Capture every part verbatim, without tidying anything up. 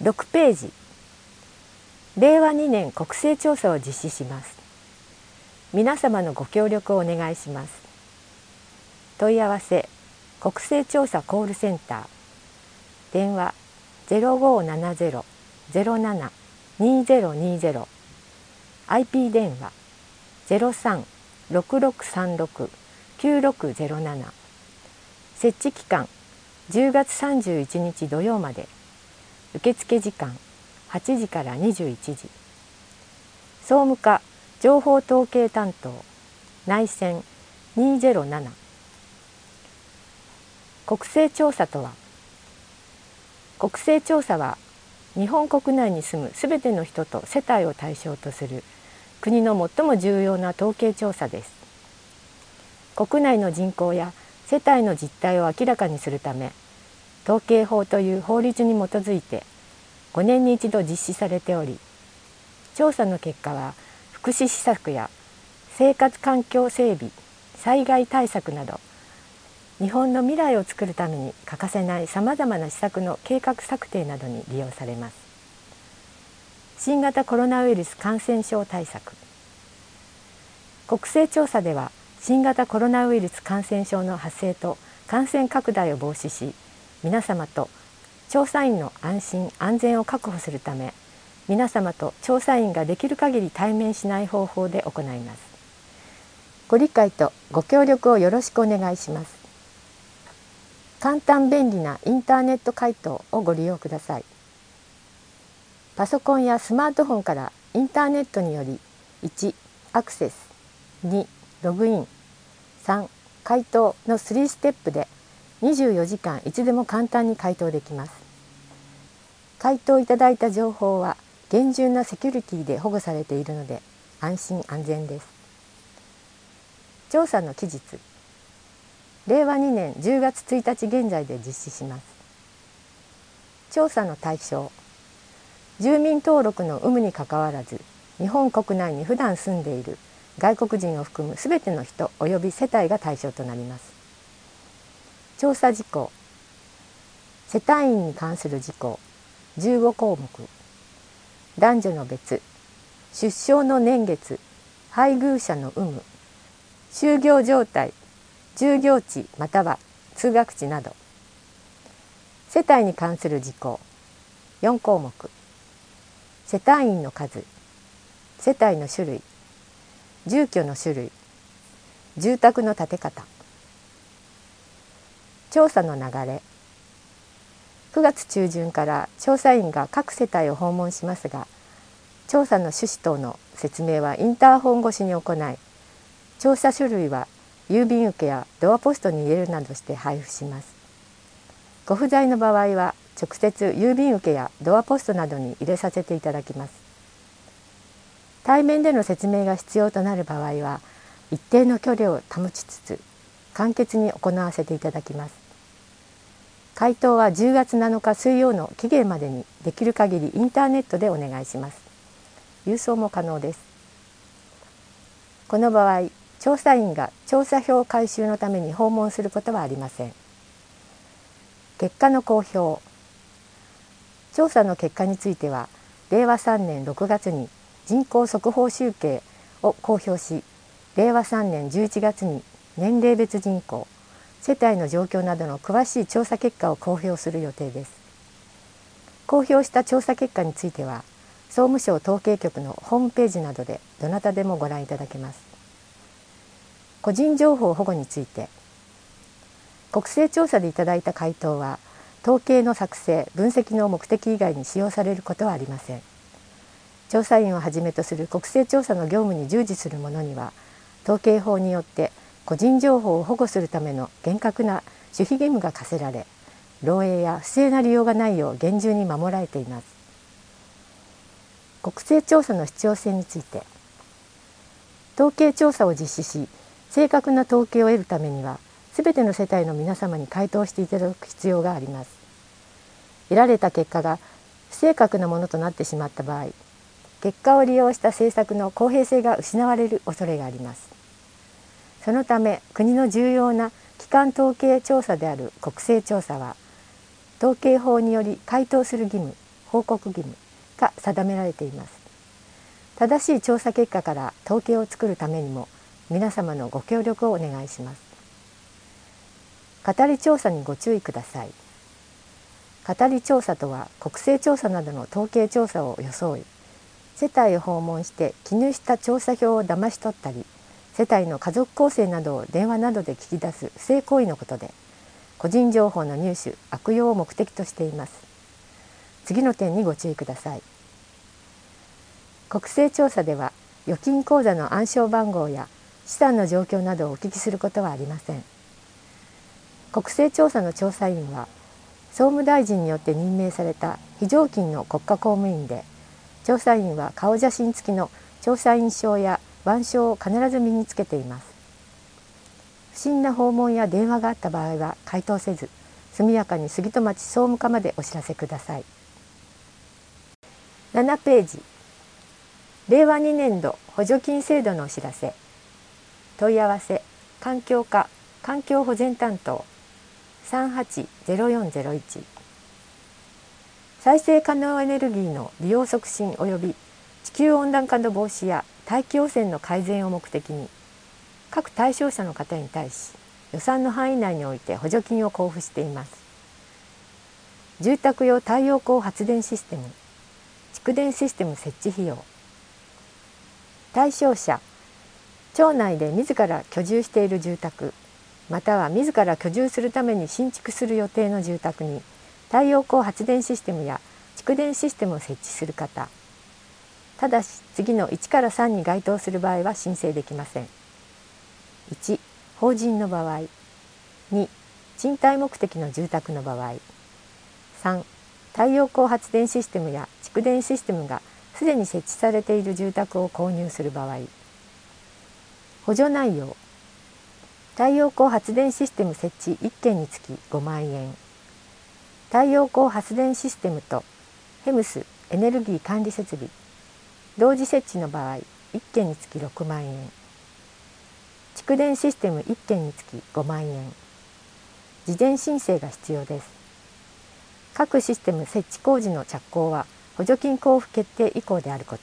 ろくページ、れいわにねん国勢調査を実施します。皆様のご協力をお願いします。問い合わせ国勢調査コールセンター、電話 ゼロごーななゼロ ゼロなな にーゼロにーゼロ、 アイピー 電話 ゼロさん ろくろくさんろく きゅうろくゼロなな、設置期間じゅうがつさんじゅういちにち土曜まで、受付時間はちじからにじゅういちじ、総務課情報統計担当内線にーゼロなな。国勢調査とは、国勢調査は日本国内に住むすべての人と世帯を対象とする国の最も重要な統計調査です。国内の人口や世帯の実態を明らかにするため、統計法という法律に基づいてごねんに一度実施されており、調査の結果は福祉施策や生活環境整備、災害対策など日本の未来を作るために欠かせないさまざまな施策の計画策定などに利用されます。新型コロナウイルス感染症対策。国勢調査では新型コロナウイルス感染症の発生と感染拡大を防止し、皆様と調査員の安心安全を確保するため、皆様と調査員ができる限り対面しない方法で行います。ご理解とご協力をよろしくお願いします。簡単便利なインターネット回答をご利用ください。パソコンやスマートフォンからインターネットによりいちアクセス、にログイン、さん回答のさんステップでにじゅうよじかんいつでも簡単に回答できます。回答いただいた情報は厳重なセキュリティで保護されているので安心安全です。調査の期日、れいわにねんじゅうがつついたち現在で実施します。調査の対象、住民登録の有無にかかわらず日本国内に普段住んでいる外国人を含むすべての人及び世帯が対象となります。調査事項、世帯員に関する事項じゅうごこうもく、男女の別、出生の年月、配偶者の有無、就業状態、住業地または通学地など。世帯に関する事項よんこうもく、世帯員の数、世帯の種類、住居の種類、住宅の建て方。調査の流れ、くがつちゅうじゅんから調査員が各世帯を訪問しますが、調査の趣旨等の説明はインターホン越しに行い、調査書類は郵便受けやドアポストに入れるなどして配布します。ご不在の場合は直接郵便受けやドアポストなどに入れさせていただきます。対面での説明が必要となる場合は一定の距離を保ちつつ簡潔に行わせていただきます。回答はじゅうがつなのか水曜の期限までにできる限りインターネットでお願いします。郵送も可能です。この場合、調査員が調査票回収のために訪問することはありません。結果の公表。調査の結果については、れいわさんねんろくがつに人口速報集計を公表し、れいわさんねんじゅういちがつに年齢別人口、世帯の状況などの詳しい調査結果を公表する予定です。公表した調査結果については、総務省統計局のホームページなどでどなたでもご覧いただけます。個人情報保護について、国勢調査でいただいた回答は統計の作成・分析の目的以外に使用されることはありません。調査員をはじめとする国勢調査の業務に従事する者には、統計法によって個人情報を保護するための厳格な守秘義務が課せられ、漏洩や不正な利用がないよう厳重に守られています。国勢調査の必要性について、統計調査を実施し、正確な統計を得るためには、すべての世帯の皆様に回答していただく必要があります。得られた結果が不正確なものとなってしまった場合、結果を利用した政策の公平性が失われる恐れがあります。そのため、国の重要な基幹統計調査である国勢調査は、統計法により回答する義務、 報告義務が定められています。正しい調査結果から統計を作るためにも皆様のご協力をお願いします。語り調査にご注意ください。語り調査とは国勢調査などの統計調査を装い、世帯を訪問して記入した調査票を騙し取ったり、世帯の家族構成などを電話などで聞き出す不正行為のことで、個人情報の入手・悪用を目的としています。次の点にご注意ください。国勢調査では預金口座の暗証番号や資産の状況などをお聞きすることはありません。国勢調査の調査員は総務大臣によって任命された非常勤の国家公務員で、調査員は顔写真付きの調査員証や腕章を必ず身につけています。不審な訪問や電話があった場合は回答せず、速やかに杉戸町総務課までお知らせください。ななページ、れいわにねんど補助金制度のお知らせ。問い合わせ環境課環境保全担当 さんはちゼロよんゼロいち。 再生可能エネルギーの利用促進及び地球温暖化の防止や大気汚染の改善を目的に、各対象者の方に対し予算の範囲内において補助金を交付しています。住宅用太陽光発電システム、蓄電システム設置費用。対象者、町内で自ら居住している住宅、または自ら居住するために新築する予定の住宅に太陽光発電システムや蓄電システムを設置する方。ただし次のいちからさんに該当する場合は申請できません。いち、法人の場合。に、賃貸目的の住宅の場合。さん、太陽光発電システムや蓄電システムがすでに設置されている住宅を購入する場合。補助内容。太陽光発電システム設置いっけんにつきごまんえん。太陽光発電システムとヘムスエネルギー管理設備同時設置の場合いっけんにつきろくまんえん。蓄電システムいっけんにつきごまんえん。事前申請が必要です。各システム設置工事の着工は補助金交付決定以降であること。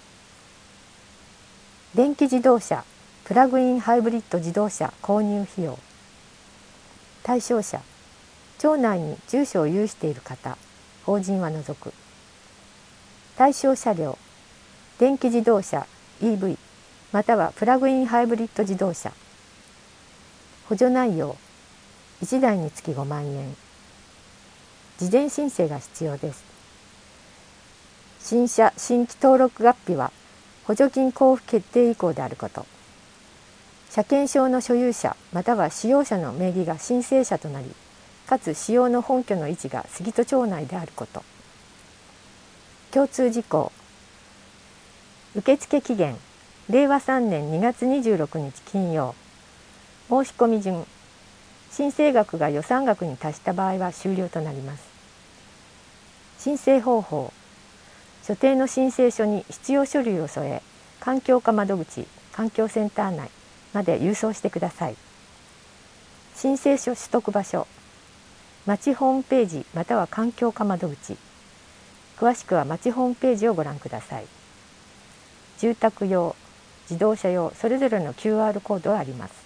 電気自動車プラグインハイブリッド自動車購入費用。対象者、町内に住所を有している方、法人は除く。対象車両、電気自動車 イーブイ またはプラグインハイブリッド自動車。補助内容、いちだいにつきごまんえん。事前申請が必要です。新車新規登録月日は補助金交付決定以降であること。車検証の所有者または使用者の名義が申請者となり、かつ使用の本拠の位置が杉戸町内であること。共通事項。受付期限れいわさんねんにがつにじゅうろくにち金曜。申込順。申請額が予算額に達した場合は終了となります。申請方法。所定の申請書に必要書類を添え、環境課窓口、環境センター内まで郵送してください。申請書取得場所。町ホームページまたは環境課窓口。詳しくは町ホームページをご覧ください。住宅用、自動車用それぞれの キューアール コードがあります。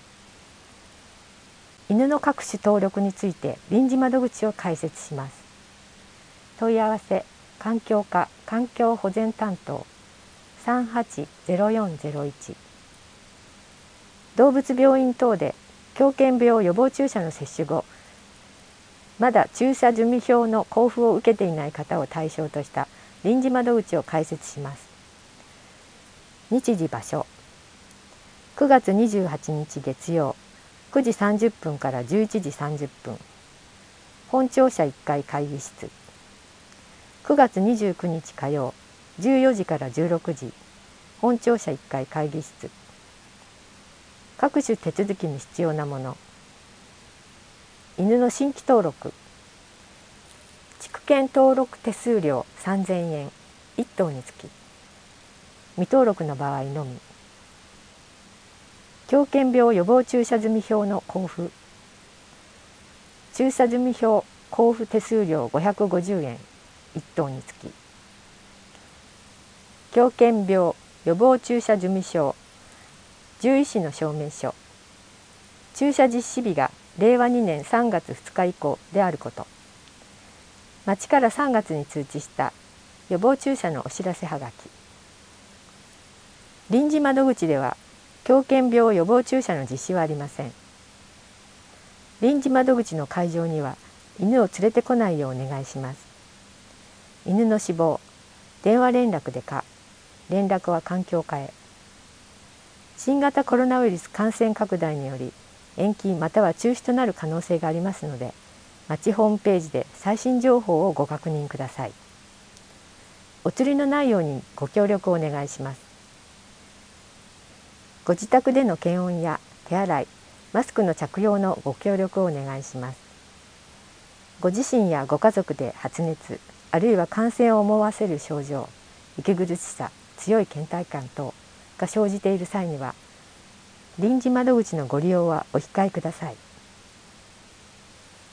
犬の各種登録について臨時窓口を開設します。問い合わせ環境課環境保全担当 さんはちゼロよんゼロいち。 動物病院等で狂犬病予防注射の接種後、まだ注射済み票の交付を受けていない方を対象とした臨時窓口を開設します。日時場所くがつにじゅうはちにち月曜くじさんじゅっぷんからじゅういちじさんじゅっぷん。本庁舎いっかい会議室。くがつにじゅうくにち火曜じゅうよじからじゅうろくじ。本庁舎いっかい会議室。各種手続きに必要なもの。犬の新規登録。畜犬登録手数料さんぜんえんいっとうにつき。未登録の場合のみ。狂犬病予防注射済み票の交付。注射済み票交付手数料ごひゃくごじゅうえんいっ頭につき、狂犬病予防注射事務証、獣医師の証明書、注射実施日がれいわにねんさんがつふつか以降であること、町からさんがつに通知した予防注射のお知らせはがき。臨時窓口では狂犬病予防注射の実施はありません。臨時窓口の会場には犬を連れてこないようお願いします。犬の死亡、電話連絡でか、連絡は環境課へ。新型コロナウイルス感染拡大により延期または中止となる可能性がありますので、町ホームページで最新情報をご確認ください。お釣りのないようにご協力をお願いします。ご自宅での検温や手洗い、マスクの着用のご協力をお願いします。ご自身やご家族で発熱、あるいは感染を思わせる症状、息苦しさ、強い倦怠感等が生じている際には、臨時窓口のご利用はお控えください。